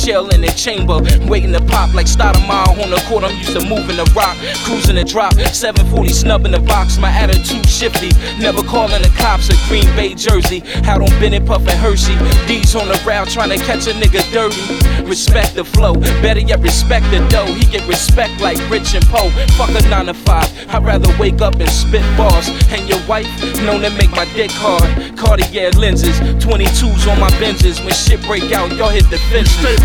shell in the chamber, waiting to pop like Stoudemire on the court. I'm used to moving the rock, cruising the drop, 740 snub in the box. My attitude shifty, never calling the cops. A Green Bay jersey, out on Bennett, Puffin' Hershey. D's on the route trying to catch a nigga dirty. Respect the flow, better yet respect the dough. He get respect like Rich and Poe. Fuck a 9 to 5, I'd rather wake up and spit bars. And your wife, known to make my dick hard. Cartier lenses, 22s on my Benzes. When shit break out, y'all hit the fences.